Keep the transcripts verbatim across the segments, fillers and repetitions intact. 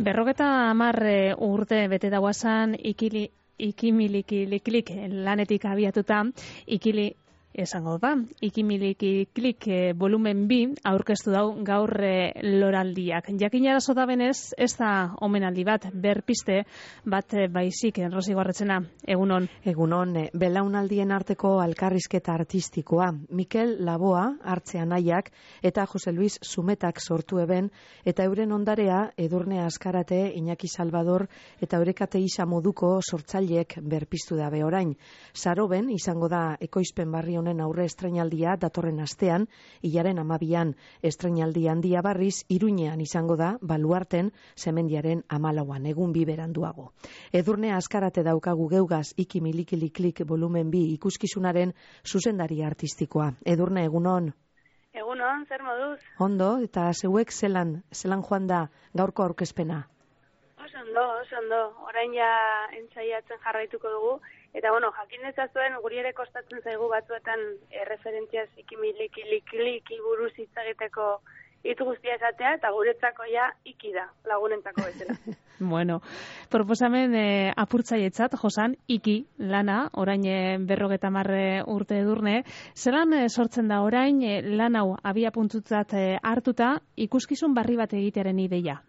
Berrogeta hamar urte bete dagoazan ikili ikimilikiklik lanetik abiatuta, ikili esango da, ikimilikiklik volumen bi aurkeztu dau gaur e, loraldiak. Jakinara zota benez, ez da omenaldi bat, berpiste bat baizik, Rosi Gorretzena, egunon. Egunon, belaunaldien arteko alkarrizketa artistikoa, Mikel Laboa, Artze Anaiak, eta Jose Luis Zumetak sortu eben, eta euren ondarea Edurne Azkarate, Iñaki Salvador, eta Eurekate Isa moduko sortzaileek berpiztu dabe orain. Saroben, izango da ekoizpen barri honen aurre estrainaldia datorren astean, hilaren amabian estrainaldi handia barriz, Iruñean izango da, Baluarten, Semendiaren amalauan, egun bi beranduago. Edurne Azkarate daukagu geugaz, ikimilikiklik volumen bi ikuskizunaren zuzendari artistikoa. Edurne, egunon? Egunon, zer moduz? Ondo, eta zeuek zelan, zelan joan da gaurko aurkezpena? Oso ondo, oso ondo. Orain ja entzaiatzen jarraituko dugu. Eta, bueno, jakin ezazuen, guri ere kostatzen zaigu batzuetan erreferentziaz ikimilikiklik buruz hitz egiteko hitz guztia esatea, eta guretzako ja iki da, lagunentzako bezala. Bueno, proposamen e, apurtzaietzat, Josan, iki lana, orain e, berrogeta marre urte Edurne. Zelan e, sortzen da orain e, lan hau abia puntutzat e, hartuta ikuskizun barri bat egitearen ideia?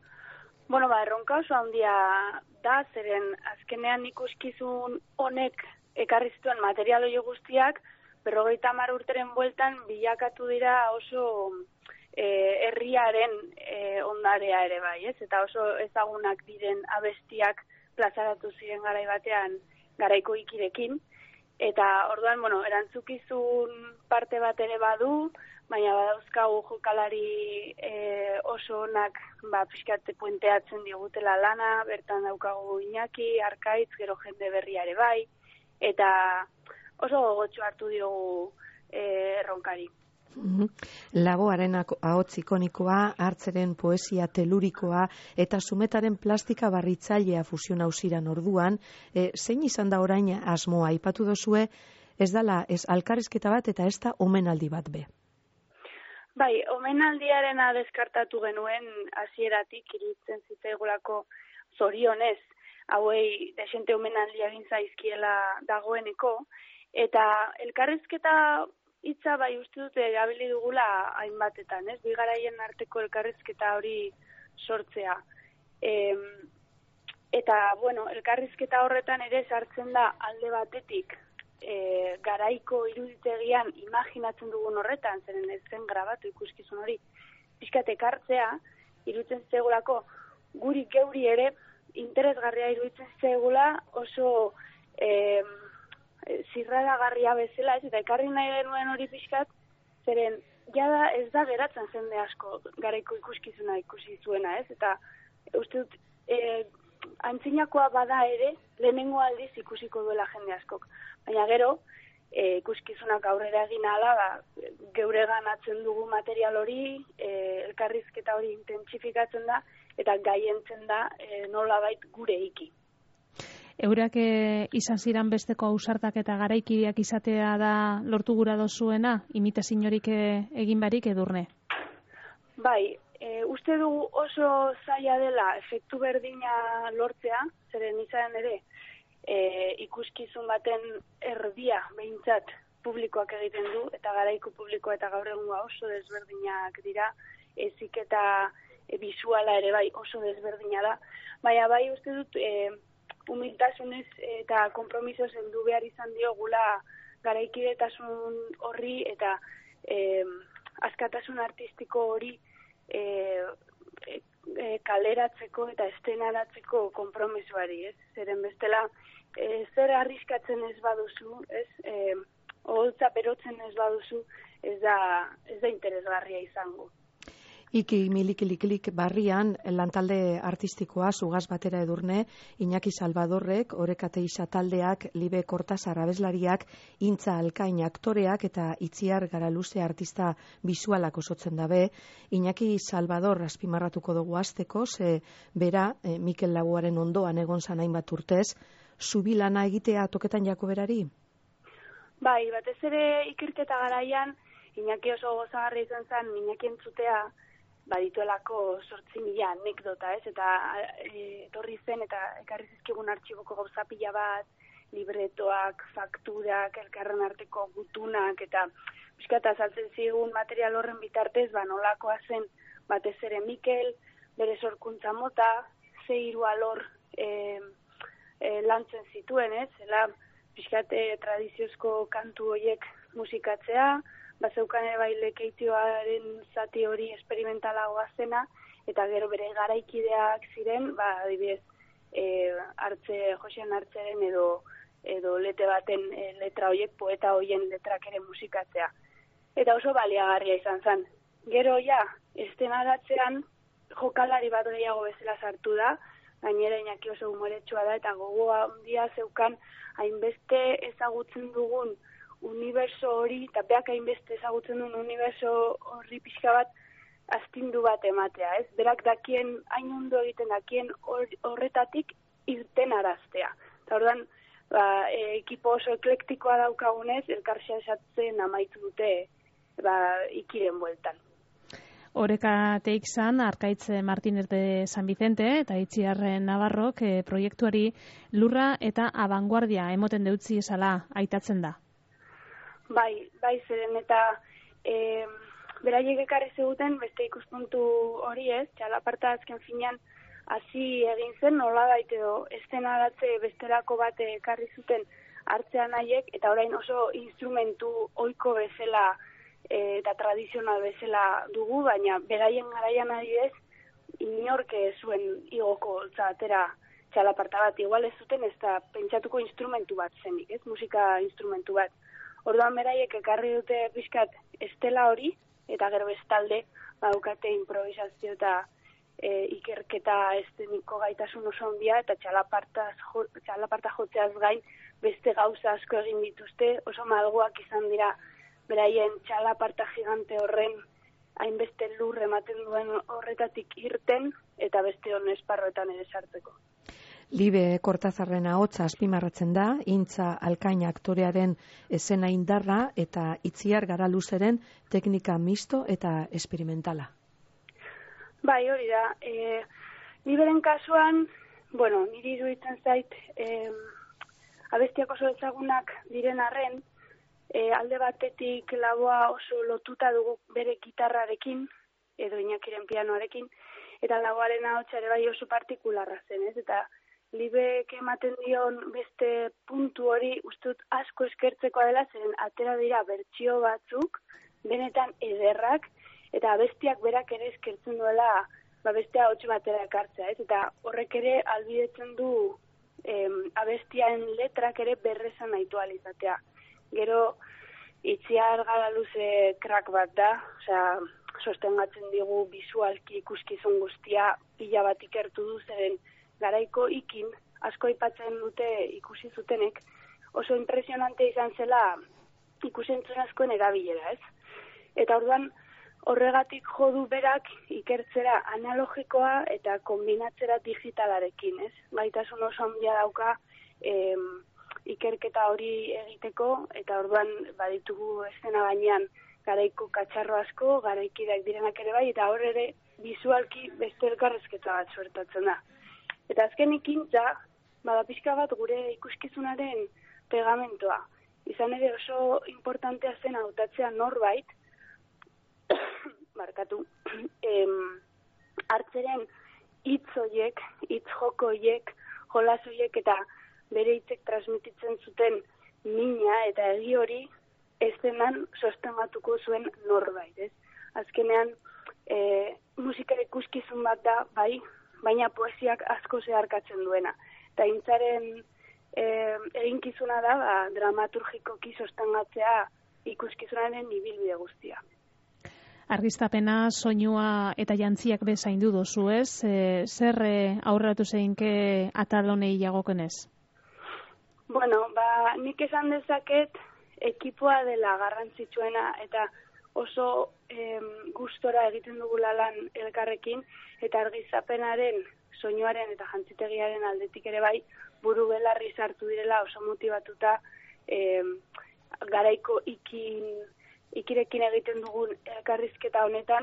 Bueno, ba, erronka oso handia da, zeren azkenean ikuskizun honek ekarri zituen material hori guztiak, berrogeita hamar urteren bueltan bilakatu dira oso e, herriaren e, ondarea ere bai, ez? Eta oso ezagunak diren abestiak plazaratu ziren garai batean garaiko ikirekin. Eta orduan, bueno, erantzukizun parte bat ere badu, baina badauzkagu jokalari e, oso onak ba, pixkate puenteatzen digutela lana, bertan daukagu Iñaki, Arkaitz, gero jende berriare bai, eta oso gogotxo hartu diogu e, erronkari. Laboaren ahots ikonikoa, Hartzeren poesia telurikoa eta Zumetaren plastika barritzailea fusiona usiran orduan, e, zein izan da orain asmoa aipatu dozue, ez dala ez alkarrizketa bat eta ez da omenaldi bat be? Bai, omenaldiarena deskartatu genuen hasieratik iruditzen zitzaigulako zorionez, hauei desente omenaldia egin zaizkiela dagoeneko, eta elkarrizketa hitza bai uste dute erabili dugula hainbatetan, ez? Bi garaien arteko elkarrizketa hori sortzea. E, eta, bueno, elkarrizketa horretan ere sartzen da alde batetik e, garaiko iruditegian imaginatzen dugun horretan, zeren ez zen grabatu ikuskizun hori, pixkat ekartzea, iruditzen zegulako guri geuri ere interesgarria iruditzen zegula oso e, zirraragarria bezala, ez, eta ekarri nahi denuen hori pixkat, zeren jada ez da geratzen jende asko garaiko ikuskizuna ikusi zuena, ez, eta uste dut e, antzinakoa bada ere lehenengo aldiz ikusiko duela jende askok. Baina gero, e, ikuskizunak aurrera egin ahala, ba, geure ganatzen dugu material hori, e, elkarrizketa hori intentsifikatzen da, eta gaientzen da e, nolabait gure iki. Eurak e, izan ziran besteko ausartak eta garaikideak izatea da lortu gura dozuena, imitaziorik e, egin barik Edurne? Bai, e, uste dugu oso zaila dela efektu berdina lortzea, zeren izan ere, e, ikuskizun baten erdia behintzat publikoak egiten du, eta garaiko publikoa eta gaur egungoa oso desberdinak dira, ezik eta e, bisuala ere bai oso desberdina da, baina bai uste dut e, humiltasunez eta konpromiso zendu behar izan diogula garaikidetasun horri eta e, askatasun artistiko hori e, e, e, kaleratzeko eta estenaratzeko konpromisoari, ez? Zeren bestela, e, zer arriskatzen ez baduzu, ez? E, oholtza berotzen ez baduzu, ez da, ez da interesgarria izango. Iki milikiklik barrian lantalde artistikoa zugaz batera Edurne, Iñaki Salvadorrek, Eurekate Isa taldeak, Libe Kortazar abeslariak, Intza Alkain aktoreak eta Itziar Garaluze artista bisualak osotzen dabe. Iñaki Salvador azpimarratuko dugu hasteko, ze bera e, Mikel Laboaren ondoan egon zan hainbat urtez, zubilana egitea toketan jako berari? Bai, batez ere ikerketa garaian, Iñaki oso gozagarri izan zen, Iñaki entzutea, badituelako zortzi mila anekdota, ez? Eta e, etorri zen eta ekarri zizkigun artxiboko gauza pila bat, libretoak, fakturak, elkarren arteko gutunak, eta pixkat azaltzen zigun material horren bitartez, ba, nolakoa zen batez ere Mikel, bere sorkuntza mota, ze hiru alor e, e, lantzen zituen, ez? Zela, pixkat e, tradiziozko kantu horiek musikatzea, bazeukan ere bai lekeitioaren zati hori esperimentalagoa zena, eta gero bere garaikideak ziren, ba, adibidez, e, hartze, Josean Hartzeren edo, edo lete baten e, letra horiek, poeta horien letrak ere musikatzea. Eta oso baliagarria izan zen. Gero ja, estenaratzean jokalari bat gehiago bezala sartu da, gainera Iñaki oso humoretsua da, eta gogoa handia zeukan hainbeste ezagutzen dugun uniberso hori, eta beak hainbeste ezagutzen duen uniberso horri pixka bat astindu bat ematea, ez? Berak dakien, hain ondo egiten dakien horretatik irten araztea. Eta orduan, ba, e, ekipo oso eklektikoa daukagunez, elkarsia esatzen amaitu dute ba, ikiren bueltan. Oreka Teixan, Arkaitz Martínez de San Vicente eta Itziar Navarrok e, proiektuari lurra eta abanguardia emoten deutzi esala aitatzen da. Bai, bai zeren eta e, beraiek ekarri zeguten beste ikuspuntu hori ez, txalaparta azken finean hasi egin zen, nola bait edo estenaratze bestelako bat ekarri zuten hartzean haiek, eta orain oso instrumentu ohiko bezala e, eta tradizional bezala dugu, baina beraien garaian adibidez inork zuen igoko holtza atera txalaparta bat, igual ez zuten ez da pentsatuko instrumentu bat zenik, ez, musika instrumentu bat. Orduan beraiek ekarri dute pixkat estela hori, eta gero bestalde badukate improvisazio eta e, ikerketa esteniko gaitasun oso handia, eta txalaparta jo, jotzeaz gain beste gauza asko egin dituzte, oso malguak izan dira beraien txalaparta gigante horren hainbeste lur ematen duen horretatik irten, eta beste hon esparroetan ere sartzeko. Libe Kortazarren ahotsa azpimarratzen da, Intza Alkain aktorearen esena indarra eta Itziar Garaluzeren teknika misto eta esperimentala. Bai, hori da. E, Liberen kasuan, bueno, niri iruditzen zait, e, abestiak oso ezagunak diren arren, e, alde batetik laboa oso lotuta dugu bere gitarrarekin, edo Iñakiren pianoarekin, eta laboaren ahotsa ere bai oso partikularra zen, ez? Eta Libek ematen dion beste puntu hori ustut asko eskertzekoa dela, zeren atera dira bertsio batzuk, benetan ederrak, eta abestiak berak ere eskertzen duela ba, beste ahots batera ekartzea, ez? Eta horrek ere albidetzen du em, abestiaen letrak ere berrezan nahitu alizatea. Gero, Itziar Garaluze krak bat da, osea, sostengatzen digu bisualki ikuskizun guztia pila bat ikertu du, zeren garaiko ikin, asko aipatzen dute ikusi zutenek, oso impresionante izan zela ikusentzun askoen erabilera, ez? Eta orduan horregatik jodu berak ikertzera analogikoa eta kombinatzera digitalarekin, ez? Gaitasun oso handia dauka em, ikerketa hori egiteko, eta orduan baditugu eszena gainean garaiko katxarro asko, garaikideak direnak ere bai, eta hor ere bizualki beste elkarrezketa bat suertatzen da. Eta azkenik Intza, bada pixka bat gure ikuskizunaren pegamentoa. Izan ere oso importantea zen hautatzea norbait, markatu, em, hartzeren hitz hoiek, hitz joko hoiek, jolas hoiek eta bere hitzek transmititzen zuten mina eta egi hori eszenan sostengatuko zuen norbait, ez? Azkenean, e, musika ikuskizun bat da, bai, baina poesiak asko zeharkatzen duena. Eta Intzaren e, eginkizuna da, ba, dramaturgikoki sostengatzea ikuskizunaren ibilbide guztia. Argiztapena, soinua eta jantziak be zaindu dozu, ez? E, zer e, aurreratu zeinke atalonei jagokenez? Bueno, ba, nik esan dezaket ekipoa dela garrantzitsuena eta oso em, gustora egiten dugula lan elkarrekin, eta argizapenaren, soinuaren eta jantzitegiaren aldetik ere bai, buru belarri sartu direla oso motibatuta em, garaiko ikin, ikirekin egiten dugun elkarrizketa honetan,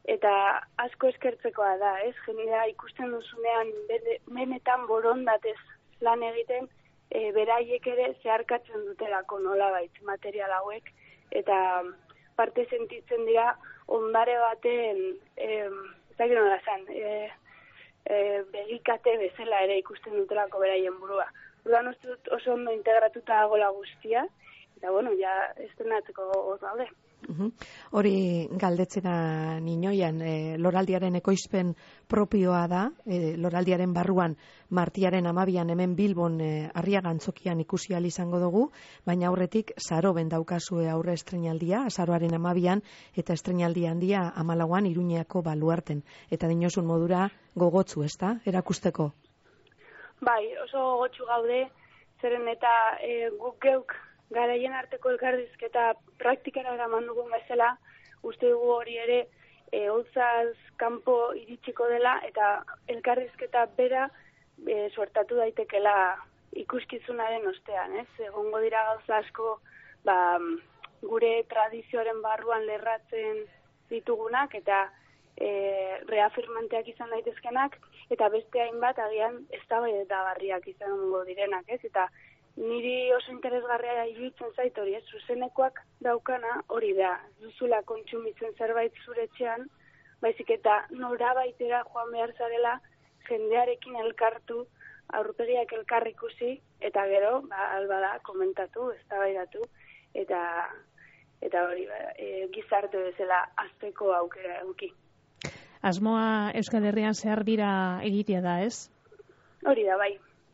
eta asko eskertzekoa da, ez? Jenera ikusten duzunean benetan borondatez lan egiten, e, beraiek ere zeharkatzen dutelako nolabait material hauek, eta parte sentitzen dira ondare baten, e, ez dakit nola zan, e, e, begikate bezala ere ikusten dutelako beraien burua. Orduan uste dut oso ondo integratuta dagoela guztia, eta bueno, ja estrenatzeko hor daude. Uhum. Hori galdetzena ninoian, e, loraldiaren ekoizpen propioa da, e, loraldiaren barruan martiaren amabian hemen Bilbon e, Arriaga Antzokian ikusi ahal izango dugu, baina aurretik Saroben daukazue aurre estreinaldia, azaroaren amabian, eta estreinaldi handia amalauan Iruñeako Baluarten. Eta dinosun modura gogotzu, ezta, erakusteko? Bai, oso gogotsu gaude, zeren eta e, guk geuk garaien arteko elkarrizketa praktikara eraman dugun bezala, uste dugu hori ere e, holtzaz kanpo iritsiko dela eta elkarrizketa bera e, suertatu daitekela ikuskizunaren ostean, ez? Egongo dira gauza asko ba, gure tradizioaren barruan lerratzen ditugunak eta e, reafirmanteak izan daitezkenak eta beste hainbat agian eztabaidagarriak izango direnak, ez? Eta niri oso interesgarria iruditzen zait hori, ez, zuzenekoak daukana hori da, duzula kontsumitzen zerbait zure etxean, baizik eta norabaitera joan behar zarela jendearekin elkartu, aurpegiak elkar ikusi, eta gero, ba, alba da, komentatu, eztabaidatu, eta eta hori, ba, e, gizarte bezala azteko aukera eduki. Asmoa Euskal Herrian zehar bira egitea da, ez? Hori da, bai.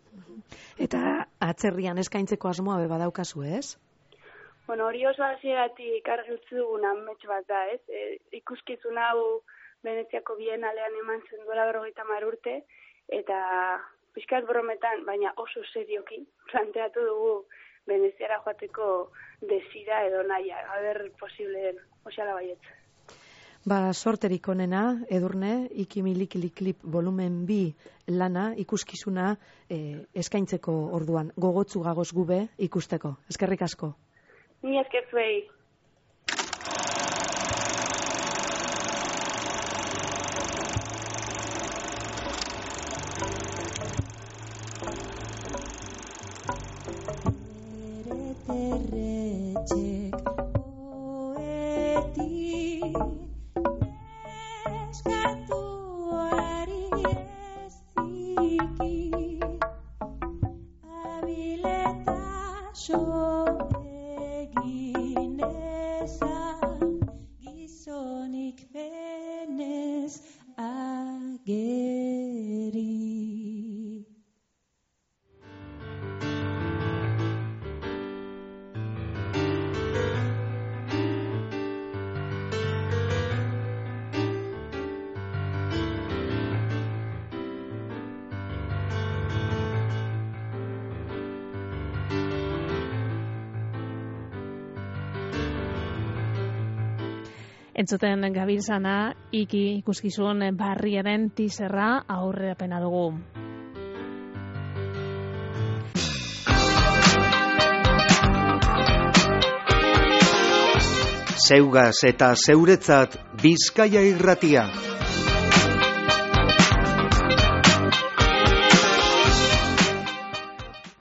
Eta atzerrian eskaintzeko asmoa be badaukazu, ez? Bueno, hori oso hasieratik argi utzi dugun amets bat da, ez? E, ikuskizun hau Veneziako Bienalean eman zen duela berrogeita hamar urte, eta pixkat brometan, baina oso serioki, planteatu dugu Veneziara joateko desira edo naia, haber posible den, oxala baietz. Ba, sorterik onena, Edurne, Ikimilikiliklip volumen bi lana ikuskizuna eh, eskaintzeko orduan, gogotzu gagoz gube ikusteko. Eskerrik asko. Ni eskertzuei. Entzuten gabiltzana, iki ikuskizun barriaren tizerra aurrerapena dugu. Zeugaz eta zeuretzat Bizkaia Irratia.